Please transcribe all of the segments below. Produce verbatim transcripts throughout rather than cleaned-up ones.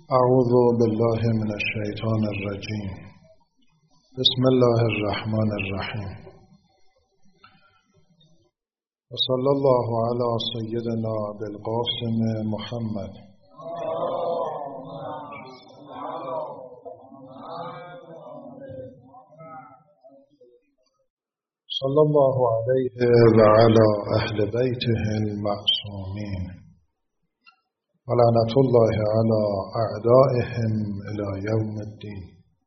اعوذ بالله من الشیطان الرجیم. بسم الله الرحمن الرحیم. و صلی الله علی سیدنا بالقاسم محمد. صلی الله علیه و علی اهل بیته المعصومین و لعنت الله علی اعدائهم الی یوم الدین.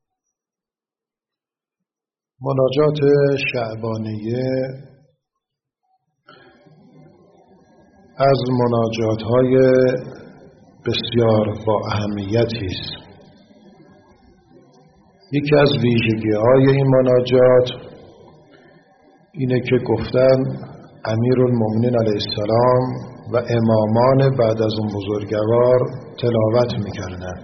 مناجات شعبانیه از مناجات‌های بسیار با اهمیتی است. یکی از ویژگی‌های این مناجات اینه که گفتن امیرالمومنین علیه السلام و امامان بعد از اون بزرگوار تلاوت میکردن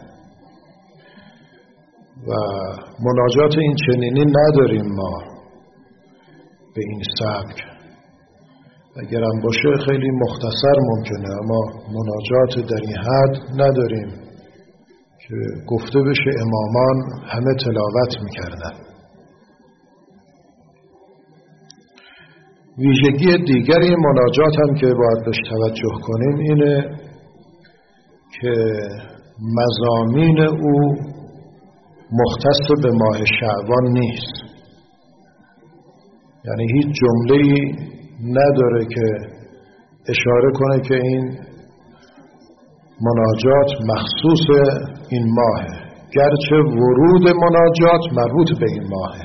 و مناجات این چنینی نداریم ما به این سبک. اگرم باشه خیلی مختصر ممکنه، اما مناجات در این حد نداریم که گفته بشه امامان همه تلاوت میکردن. ویژگی دیگری مناجات هم که باید بهش توجه کنیم اینه که مضامین او مختص به ماه شعبان نیست. یعنی هیچ جمله‌ای نداره که اشاره کنه که این مناجات مخصوص این ماهه، گرچه ورود مناجات مربوط به این ماهه.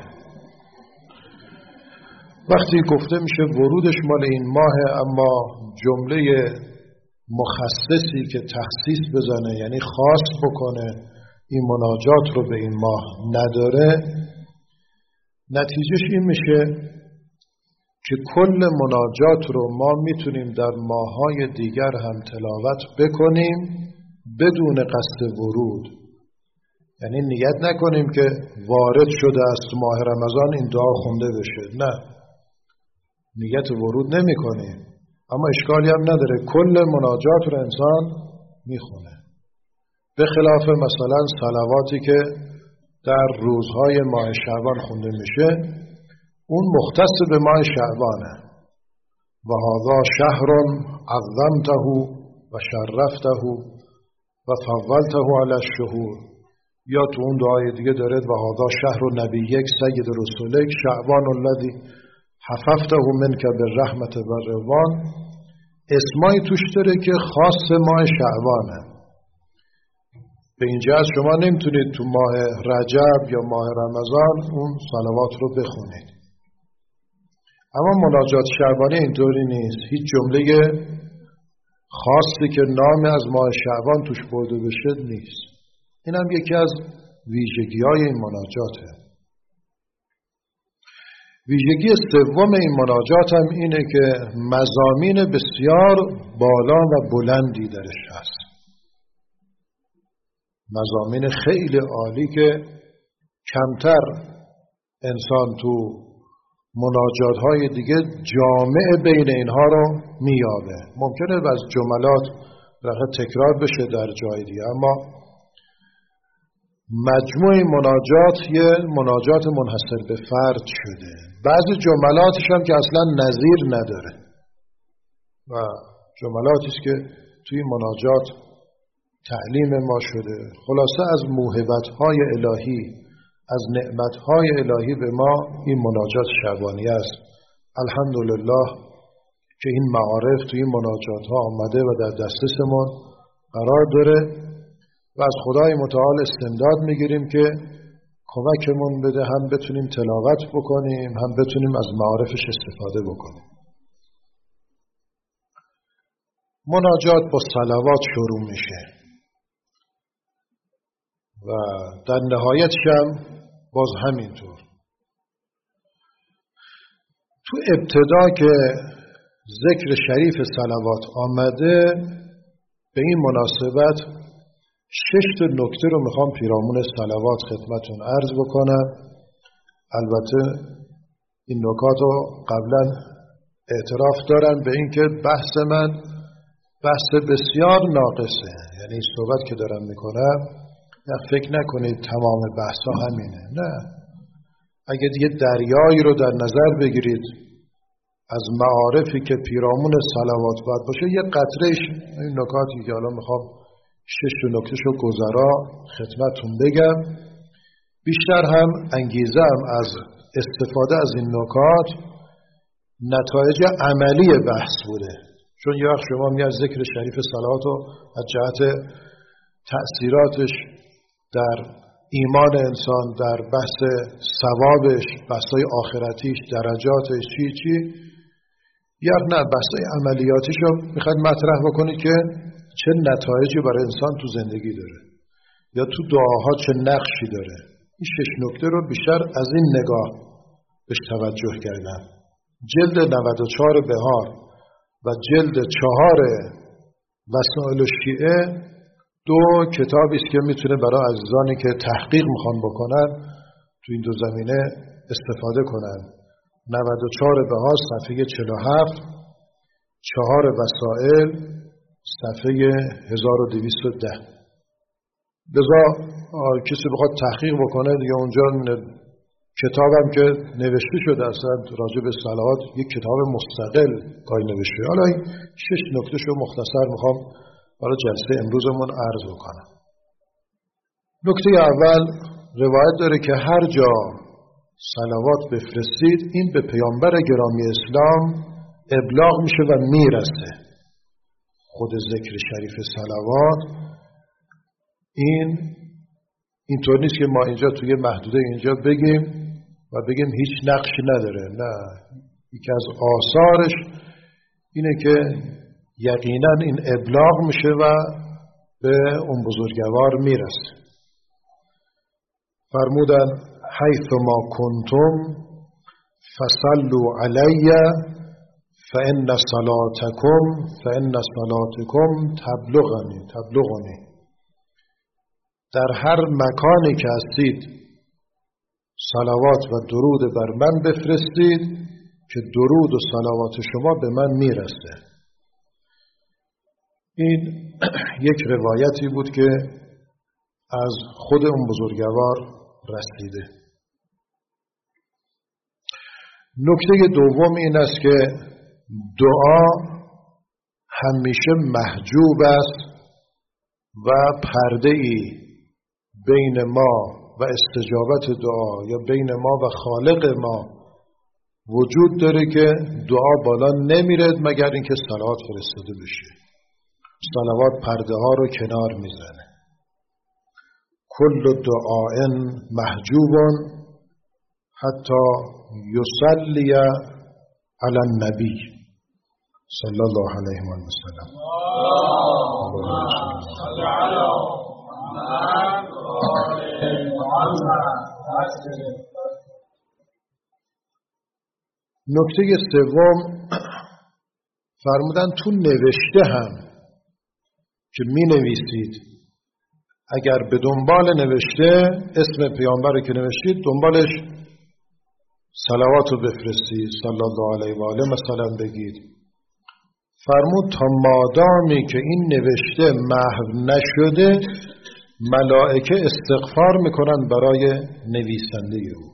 وقتی گفته میشه ورودش مال این ماهه، اما جمله مخصصی که تخصیص بزنه یعنی خاص بکنه این مناجات رو به این ماه نداره، نتیجهش این میشه که کل مناجات رو ما میتونیم در ماه‌های دیگر هم تلاوت بکنیم بدون قصد ورود. یعنی نیت نکنیم که وارد شده است ماه رمضان این دعا خونده بشه، نه، نیت ورود نمی کنیم، اما اشکالی هم نداره، کل مناجات رو انسان میخونه. به خلاف مثلا صلواتی که در روزهای ماه شعبان خونده میشه، اون مختص به ماه شعبانه. و هذا شهر عظمته و شرفته و فضلته علی الشهور. یا تو اون دعای دیگه داره و هذا شهر نبیک سید رسولک شعبان الذی حففته منک بالرحمت و رضوان. اسمایی توش داره که خاص ماه شعبانه. به این جهت شما نمیتونید تو ماه رجب یا ماه رمضان اون صلوات رو بخونید. اما مناجات شعبانی اینطوری نیست، هیچ جمله خاصی که نام از ماه شعبان توش برده بشه نیست. این هم یکی از ویژگی‌های این مناجاته. ویژگی سوم این مناجات هم اینه که مضامین بسیار بالا و بلندی درش هست. مضامین خیلی عالی که کمتر انسان تو مناجات‌های دیگه جامع بین اینها رو میابه. ممکنه از جملات رقم تکرار بشه در جای دیگه، اما مجموع مناجات یه مناجات منحصر به فرد شده. بعضی جملاتش هم که اصلا نظیر نداره و جملاتی است که توی مناجات تعلیم ما شده. خلاصه از موهبت‌های الهی، از نعمت‌های الهی به ما این مناجات شعبانی است. الحمدلله که این معارف توی این مناجات‌ها آمده و در دسترسمون قرار داره و از خدای متعال استمداد میگیریم که کمکمون بده هم بتونیم تلاوت بکنیم، هم بتونیم از معارفش استفاده بکنیم. مناجات با صلوات شروع میشه و در نهایتش هم باز همینطور. تو ابتدا که ذکر شریف صلوات آمده، به این مناسبت شش تا نکته رو میخوام پیرامون صلوات خدمتون عرض بکنم. البته این نکات رو قبلا اعتراف دارم به این که بحث من بحث بسیار ناقصه. یعنی صحبت که دارم میکنم فکر نکنید تمام بحثا همینه، نه. اگه دیگه دریایی رو در نظر بگیرید از معارفی که پیرامون صلوات باید باشه، یه قطرهش این نکاتی که الان میخوام شش نکتهشو گذرا خدمتتون بگم، بیشتر هم انگیزه هم از استفاده از این نکات نتایج عملی بحث بوده. چون یه وقت شما میاد ذکر شریف صلوات رو از جهت تأثیراتش در ایمان انسان، در بحث ثوابش، بحثای آخرتیش، درجاتش، چی چی، یا نه بحثای عملیاتیش رو میخواید مطرح بکنید که چه نتایجی برای انسان تو زندگی داره یا تو دعاها چه نقشی داره. این شش نکته رو بیشتر از این نگاه بهش توجه کردم. جلد نود و چهار بهار و جلد چهار وسائل الشیعه دو کتابی است که میتونه برای عزیزانی که تحقیق میخوان بکنن تو این دو زمینه استفاده کنن. نود و چهار بهار صفحه چهل و هفت، چهار وسائل صفحه هزار و دویست و ده. بذار کسی بخواد تحقیق بکنه دیگه اونجا کتابم که نوشته شده اصلا راجع به صلوات یک کتاب مستقل گاهی نوشته. حالا این شش نکته شو مختصر میخوام برای جلسه امروزمون عرض بکنم. نکته اول روایت داره که هر جا صلوات بفرستید این به پیامبر گرامی اسلام ابلاغ میشه و میرسه. خود ذکر شریف صلوات این اینطور نیست که ما اینجا توی محدوده اینجا بگیم و بگیم هیچ نقشی نداره. نه، یکی از آثارش اینه که یقینا این ابلاغ میشه و به اون بزرگوار میرسه. فرمودن حیث ما کنتم فصلوا علی فان صلاتکم فان صلاتکم تبلغنی تبلغنی. در هر مکانی که هستید صلوات و درود بر من بفرستید که درود و صلوات شما به من میرسه. این یک روایتی بود که از خود اون بزرگوار رسیده. نکته دوم این است که دعا همیشه محجوب است و پرده‌ای بین ما و استجابت دعا یا بین ما و خالق ما وجود داره که دعا بالا نمیره مگر اینکه صلوات فرستاده بشه. صلوات پرده ها رو کنار میزنه. کل دعاء محجوب حتی یصلی علی النبی صلی الله علیه و سلم. نکته سوم فرمودن تو نوشته هم که می نویسید اگر به دنبال نوشته اسم پیامبر که نوشتید دنبالش صلوات رو بفرستید صلی الله علیه و آله مثلا بگید. فرمود تا مادامی که این نوشته محو نشده ملائکه استغفار میکنن برای نویسنده او.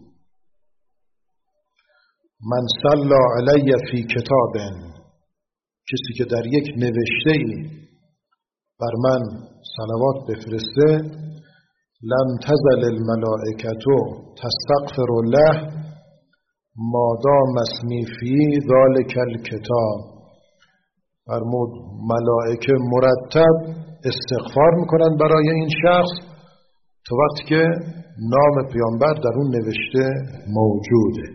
من صلی علی فی کتاب، کسی که در یک نوشته ای بر من صلوات بفرسته، لم تزل الملائکه تستغفر له ما دام اسمی فی ذلک الکتاب. فرمود ملائکه مرتب استغفار میکنن برای این شخص تا وقتی که نام پیامبر در اون نوشته موجوده.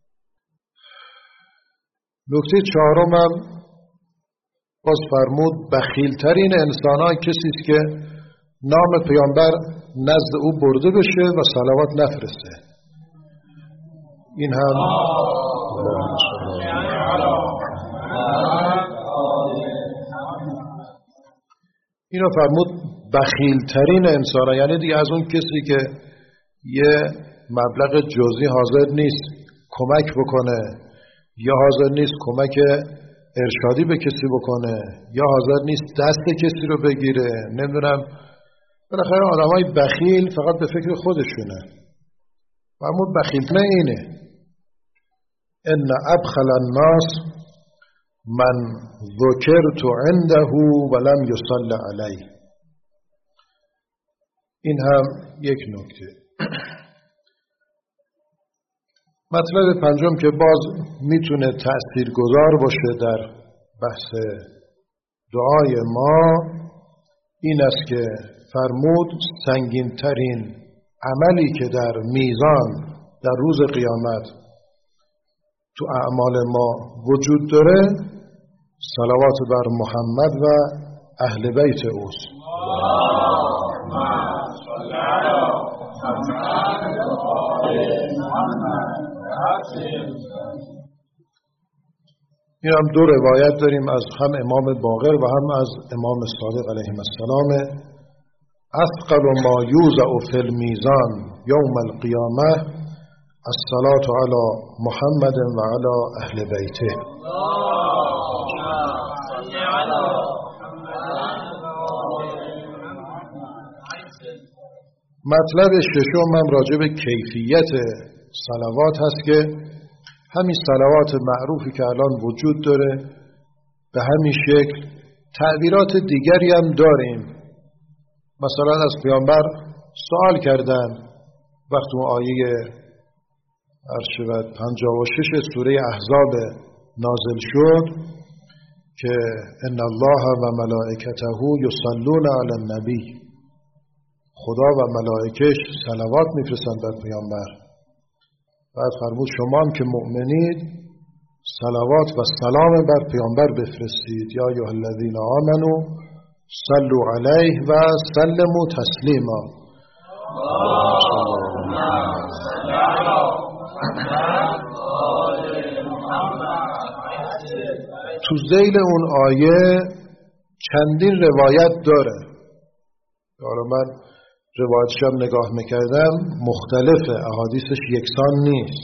نکته چهارمم باز فرمود بخیلترین انسان‌ها کسی است که نام پیامبر نزد او برده بشه و صلوات نفرسته. این هم اینو فرمود بخیلترین انسان‌ها، یعنی دیگه از اون کسی که یه مبلغ جزئی حاضر نیست کمک بکنه یا حاضر نیست کمک ارشادی به کسی بکنه یا حاضر نیست دست کسی رو بگیره. نمیدونم، بالاخره آدمای بخیل فقط به فکر خودشونه. و اما بخیل نه اینه، ان ابخل الناس من ذکرت عنده ولم یصلی علیه. این هم یک نکته. مطلب پنجم که باز میتونه تأثیرگذار باشه در بحث دعای ما این است که فرمود سنگین ترین عملی که در میزان در روز قیامت تو اعمال ما وجود داره صلوات بر محمد و اهل بیت اوست. این هم دو روایت داریم از هم امام باقر و هم از امام صادق علیه السلام. اثقل ما یوضع فی المیزان یوم القیامه الصلاة علی محمد و علی اهل بیته. مطلب ششم هم راجع به کیفیت صلوات هست که همین صلوات معروفی که الان وجود داره به همین شکل تعبیرات دیگری هم داریم. مثلا از پیامبر سوال کردن وقتی اون آیه ارشبت پنجاه و شش سوره احزاب نازل شد که ان الله و ملائکته یصلون علی النبی، خدا و ملائکش صلوات میفرستند بر پیامبر. بعد فرمود شما هم که مؤمنید صلوات و سلام بر پیامبر بفرستید. یا ایها الذین آمنوا صلوا علیه و سلموا تسلیما. تو ذیل اون آیه چندین روایت داره. حالا من روایتش هم نگاه میکردم مختلفه، احادیثش یکسان نیست،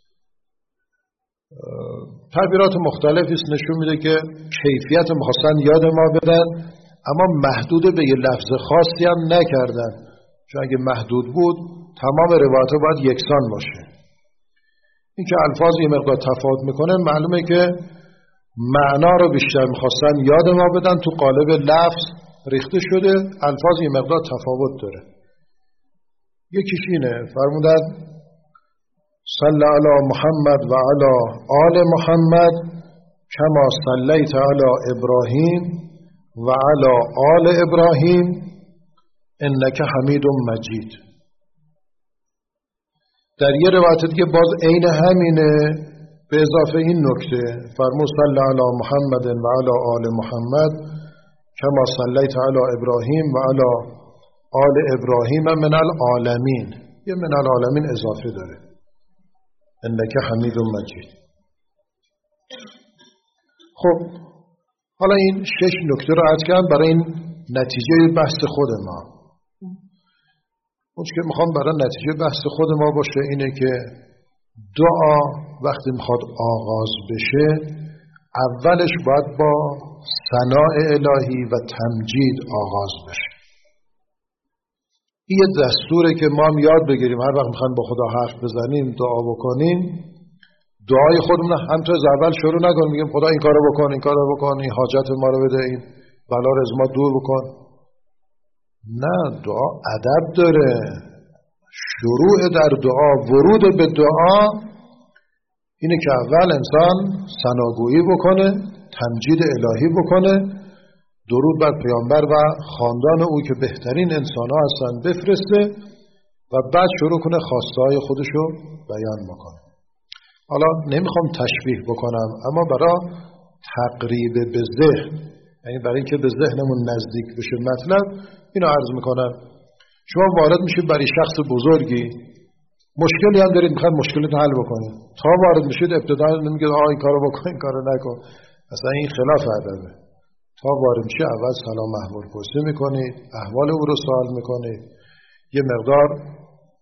تعبیرات مختلفی است. نشون میده که کیفیت می‌خواستن یاد ما بدن اما محدود به یه لفظ خاصی هم نکردن، چون اگه محدود بود تمام روایت‌ها باید یکسان باشه. این که الفاظ یه مقدار تفاوت میکنه معلومه که معنا رو بیشتر می‌خواستن یاد ما بدن، تو قالب لفظ ریخته شده، الفاظ یه مقدار تفاوت داره. یکیش اینه فرمودن صلی علی محمد و علی آل محمد کما صلیت علی ابراهیم و علی آل ابراهیم انک حمید مجید. در یه روایت دیگه باز عین همینه به اضافه این نکته فرمود صلی علی محمد و علی آل محمد کما صلیت علی ابراهیم و علی آل ابراهیم من العالمین. یه من العالمین اضافه داره انک حمید مجید. خب حالا این شش نکته رو عرض کردم برای این نتیجه بحث خود ما. اون که میخوام برای نتیجه بحث خود ما باشه اینه که دعا وقتی میخواد آغاز بشه اولش باید با ثناء الهی و تمجید آغاز بشه. این یه دستوره که ما هم یاد بگیریم هر وقت میخوایم با خدا حرف بزنیم دعا بکنیم دعای خودمون همینطور از اول شروع نکنیم میگیم خدا این کارو بکن این کارو بکن این حاجت ما رو بده این بلا رو از ما دور بکن. نه، دعا ادب داره. شروع در دعا، ورود به دعا اینه که اول انسان ثناگویی بکنه، تمجید الهی بکنه، درود بر پیامبر و خاندان او که بهترین انسان ها هستن بفرسته و بعد شروع کنه خواسته های خودشو بیان بکنه. حالا نمیخوام تشبیه بکنم اما برای تقریب به ذهن، یعنی برای اینکه به ذهنمون نزدیک بشه مطلب، اینو عرض میکنم. شما وارد میشید برای شخص بزرگی، مشکلی هم دارید میخواید مشکلتو حل بکنید، تا وارد میشید ابتدا نمیگید آ این کارو بکن این کارو نکن، اصلا این خلاف ادبه. تا وارد میشه اول سلام احوال پرسی میکنید، احوال او رو سوال میکنید، یه مقدار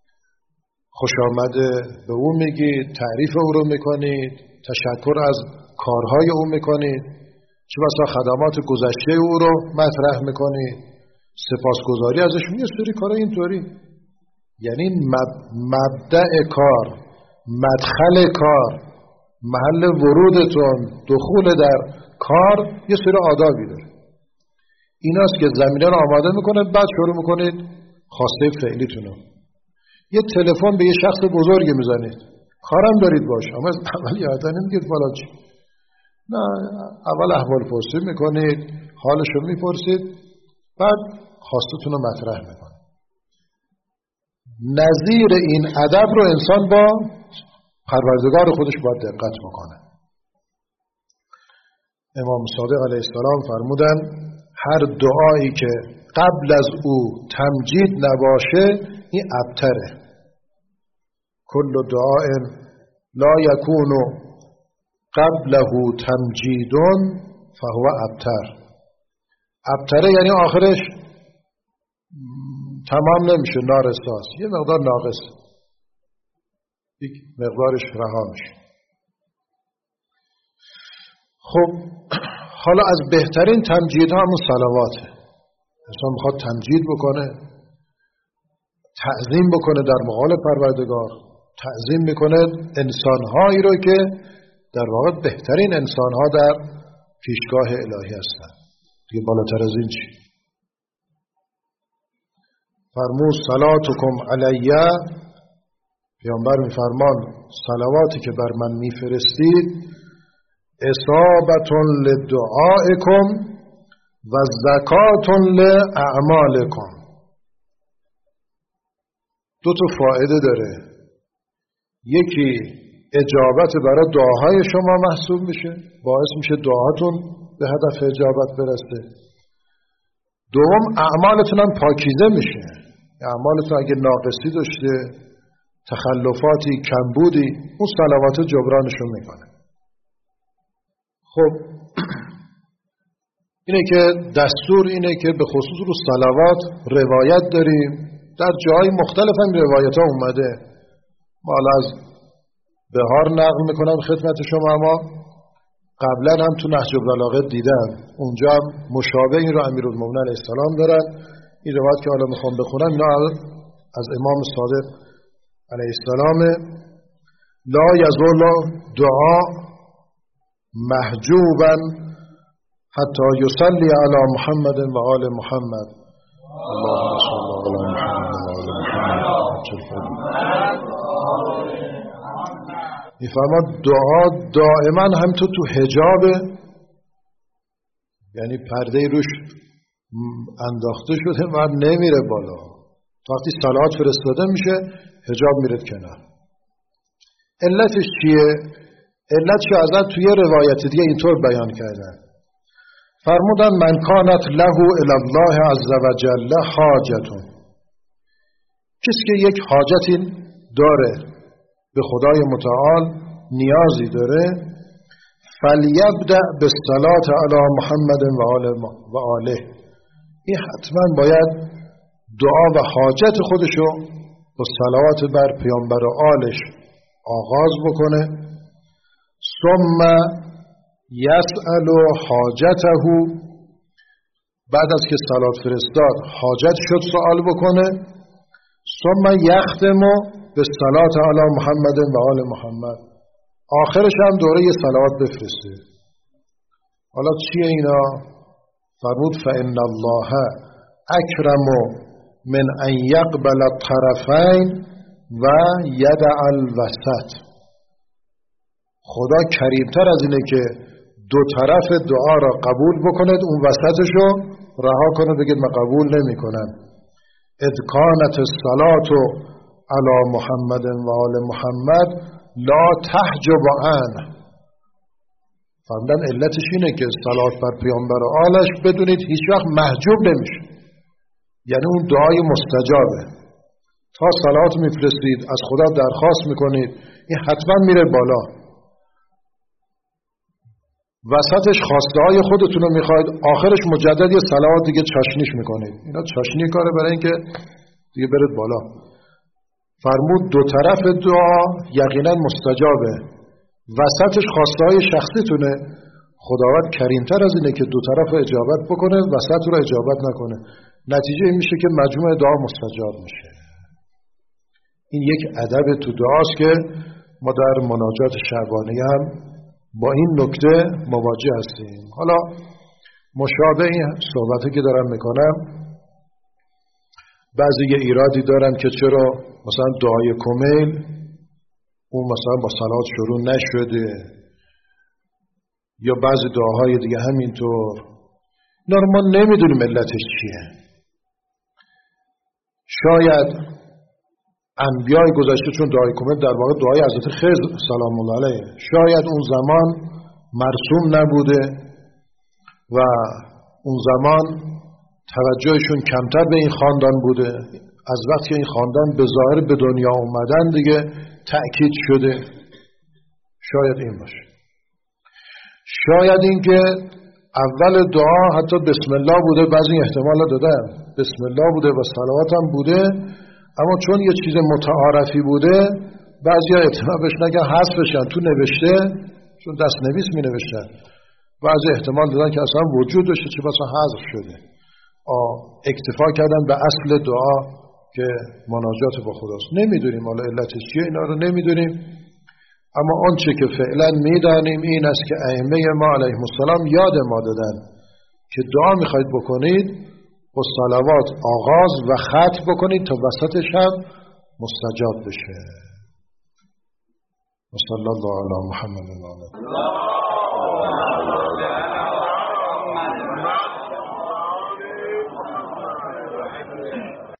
خوش آمده به او میگید، تعریف او رو میکنید، تشکر از کارهای او میکنید، چه بسا خدمات گذشته او رو مطرح میکنید، سپاسگزاری ازش، یه سری کارهای اینطوری. یعنی مبدأ کار، مدخل کار، محل ورودتون، دخول در کار یه سری آدابی داره. ایناست که زمینه رو آماده میکنه، بعد شروع میکنید خواسته فعلیتونو. یه تلفن به یه شخص بزرگی میزنید، کارم دارید باش، اما اول یادتون نمیگید بالا چی. نه، اول احوال پرسی میکنید، حالشو میپرسید، بعد خواستتون رو مطرح میکنید. نظیر این ادب رو انسان با پروردگار خودش باید دقت بکنه. امام صادق علیه السلام فرمودن هر دعایی که قبل از او تمجید نباشه این ابتره. کل دعاء لا یکون قبله تمجیدون فهو ابتر. ابتره یعنی آخرش تمام نمیشه، نارساست، یه مقدار ناقص، یک مقدارش رها میشه. خب حالا از بهترین تمجید ها همون صلواته. انسان میخواد تمجید بکنه، تعظیم بکنه در مقابل پروردگار، تعظیم میکنه انسانهایی رو که در واقع بهترین انسانها در پیشگاه الهی هستن. دیگه بالاتر از این چی؟ فرمود صلاتکم علیه، پیامبر میفرمان صلواتی که بر من میفرستید اصابتون لدعائکم و زکاتون لاعمالکم. دو تا فایده داره. یکی اجابت برای دعاهای شما محسوب میشه، باعث میشه دعاتون به هدف اجابت برسه. دوم اعمالتون هم پاکیزه میشه. اعمالتون اگه ناقصی داشته، تخلفاتی، کمبودی، اون صلوات جبرانشون میکنه. خب اینه که دستور اینه که به خصوص رو صلوات روایت داریم، در جای مختلف هم روایت ها اومده. ما از بهار نقل میکنم خدمت شما، اما قبلا هم تو نهج البلاغه دیدم، اونجا هم مشابه این رو امیرالمومنین علیه السلام دارن. این روایت که حالا میخوام بخونم اینا از امام صادق علیه السلام. لا یزال دعا محجوبا حتی یصلی علی محمد و آل محمد. اللهم صل علی محمد و آل محمد. میفرماد دعا دائما هم تو تو حجابه، یعنی پرده روش انداخته شده و نمیره بالا. وقتی صلوات فرستاده میشه حجاب میره کنار. علتش چیه؟ علتش ازت توی روایت دیگه اینطور بیان کردن. فرمودن من کانت له الی الله عز وجل حاجتون، کسی که یک حاجتی داره، به خدای متعال نیازی داره، فلیبدأ بالصلاة علی محمد و آله، این حتما باید دعا و حاجت خودشو با صلوات بر پیامبر و آلش آغاز بکنه. ثم یسأل حاجته، بعد از که صلوات فرستاد حاجت شد سوال بکنه. ثم یختم بالصلاة علی محمد و آل محمد، آخرش هم دوره یه صلوات بفرسته. حالا چیه اینا؟ فرمود فإن الله اکرم من ان یقبل الطرفین و یدع الوسط. خدا کریمتر از اینه که دو طرف دعا را قبول بکند، اون وسطش رو رها کنه بگید من قبول نمی کنم. اذ کانت الصلاة علی محمد و آل محمد لا تحجب عنه. فرمودن علتش اینه که صلات بر پیامبر و آلش بدونید هیچ وقت محجوب نمیشه، یعنی اون دعای مستجابه. تا صلات میفرستید از خدا درخواست میکنید، این حتما میره بالا. وسطش خواسته های خودتون رو میخواید، آخرش مجدد یه صلوات دیگه چاشنیش میکنید. اینا چاشنی کاره برای اینکه دیگه برید بالا. فرمود دو طرف دعا یقینا مستجابه. وسطش خواسته های شخصیتونه. خداوند کریمتر از اینه که دو طرف رو اجابت بکنه، وسط رو اجابت نکنه. نتیجه این میشه که مجموع دعا مستجاب میشه. این یک ادب تو دعاست که ما در مناجات شعبانی هم با این نکته مواجه هستیم. حالا مشابه این صحبتی که دارم میکنم، بعضی یه ایرادی دارن که چرا مثلا دعای کمیل اون مثلا با صلوات شروع نشده، یا بعضی دعاهای دیگه همینطور. اینا رو ما نمیدونیم علتش چیه. شاید انبیای گذشته، چون دعای کمیل در واقع دعای حضرت خضر سلام الله علیه، شاید اون زمان مرسوم نبوده و اون زمان توجهشون کمتر به این خاندان بوده. از وقتی این خاندان به ظاهر به دنیا اومدن دیگه تأکید شده. شاید این باشه. شاید این که اول دعا حتی بسم الله بوده، بعضی احتمال دادن بسم الله بوده و صلوات هم بوده، اما چون یه چیز متعارفی بوده بعضی ها احتمال بهش نگه حذف بشن تو نوشته، چون دست نویس می نوشتن. بعضی احتمال دادن که اصلا وجود داشته چه بسا حذف شده. آه اکتفا کردن به اصل دعا که مناجات با خداست. نمیدونیم حالا علتش چیه، اینا رو نمیدونیم. اما آنچه که فعلا میدانیم این است که ائمه ما علیهم السلام یاد ما دادن که دعا میخواید بکنید با صلوات آغاز و ختم بکنید تا وسطش هم مستجاب بشه. صلی الله علی محمد و آله.